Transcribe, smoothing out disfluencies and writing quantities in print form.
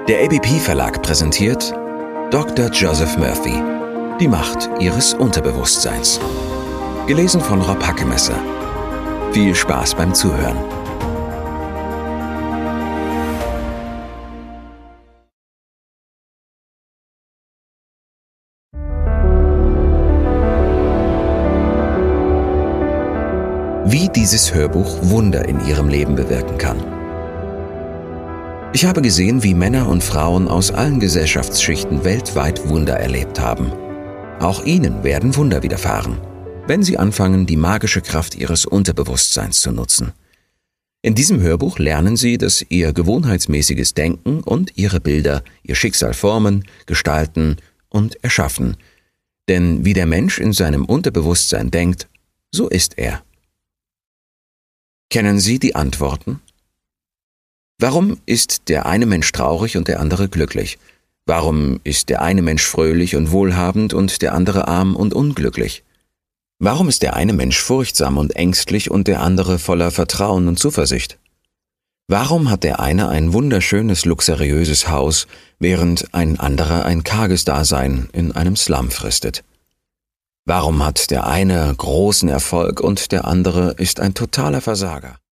Der ABP Verlag präsentiert Dr. Joseph Murphy. Die Macht Ihres Unterbewusstseins. Gelesen von Rob Hackemesser. Viel Spaß beim Zuhören. Wie dieses Hörbuch Wunder in Ihrem Leben bewirken kann. Ich habe gesehen, wie Männer und Frauen aus allen Gesellschaftsschichten weltweit Wunder erlebt haben. Auch Ihnen werden Wunder widerfahren, wenn Sie anfangen, die magische Kraft Ihres Unterbewusstseins zu nutzen. In diesem Hörbuch lernen Sie, dass Ihr gewohnheitsmäßiges Denken und Ihre Bilder Ihr Schicksal formen, gestalten und erschaffen. Denn wie der Mensch in seinem Unterbewusstsein denkt, so ist er. Kennen Sie die Antworten? Warum ist der eine Mensch traurig und der andere glücklich? Warum ist der eine Mensch fröhlich und wohlhabend und der andere arm und unglücklich? Warum ist der eine Mensch furchtsam und ängstlich und der andere voller Vertrauen und Zuversicht? Warum hat der eine ein wunderschönes, luxuriöses Haus, während ein anderer ein karges Dasein in einem Slum fristet? Warum hat der eine großen Erfolg und der andere ist ein totaler Versager?